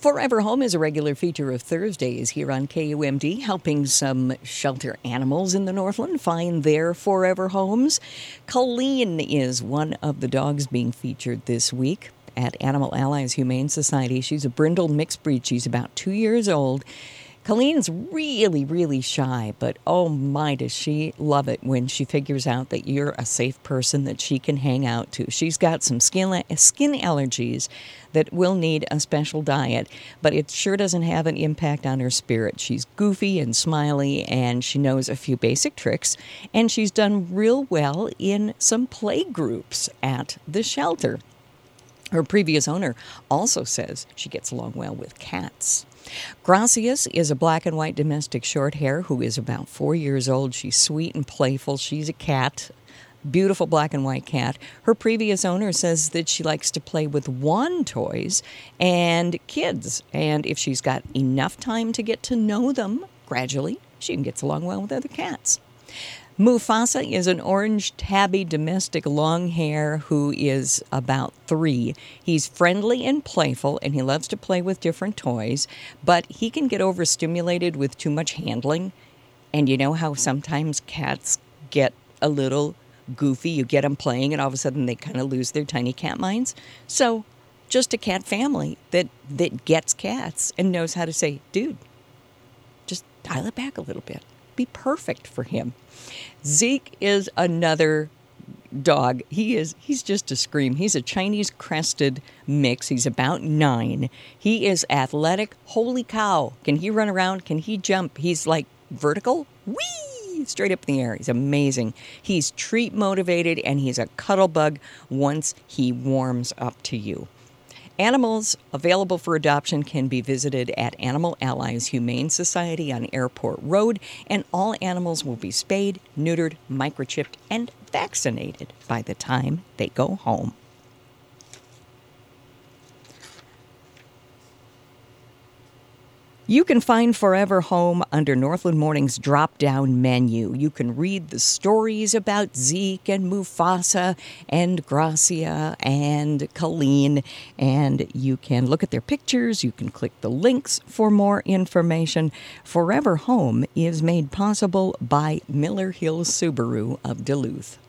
Forever Home is a regular feature of Thursdays here on KUMD, helping some shelter animals in the Northland find their forever homes. Colleen is one of the dogs being featured this week at Animal Allies Humane Society. She's a brindle mixed breed. She's about 2 years old. Colleen's really, really shy, but oh my, does she love it when she figures out that you're a safe person that she can hang out to. She's got some skin allergies that will need a special diet, but it sure doesn't have an impact on her spirit. She's goofy and smiley, and she knows a few basic tricks, and she's done real well in some play groups at the shelter. Her previous owner also says she gets along well with cats. Gracias is a black and white domestic short hair who is about 4 years old. She's sweet and playful. She's a cat, beautiful black and white cat. Her previous owner says that she likes to play with wand toys and kids. And if she's got enough time to get to know them gradually, she gets along well with other cats. Mufasa is an orange tabby domestic long hair who is about 3. He's friendly and playful, and he loves to play with different toys, but he can get overstimulated with too much handling. And you know how sometimes cats get a little goofy? You get them playing, and all of a sudden they kind of lose their tiny cat minds. So just a cat family that gets cats and knows how to say, dude, just dial it back a little bit. Be perfect for him. Zeke is another dog. He's just a scream. He's a Chinese crested mix. He's about 9. He is athletic. Holy cow. Can he run around? Can he jump? He's like vertical. Whee! Straight up in the air. He's amazing. He's treat motivated, and he's a cuddle bug once he warms up to you. Animals available for adoption can be visited at Animal Allies Humane Society on Airport Road, and all animals will be spayed, neutered, microchipped, and vaccinated by the time they go home. You can find Forever Home under Northland Morning's drop-down menu. You can read the stories about Zeke and Mufasa and Gracia and Colleen, and you can look at their pictures. You can click the links for more information. Forever Home is made possible by Miller Hill Subaru of Duluth.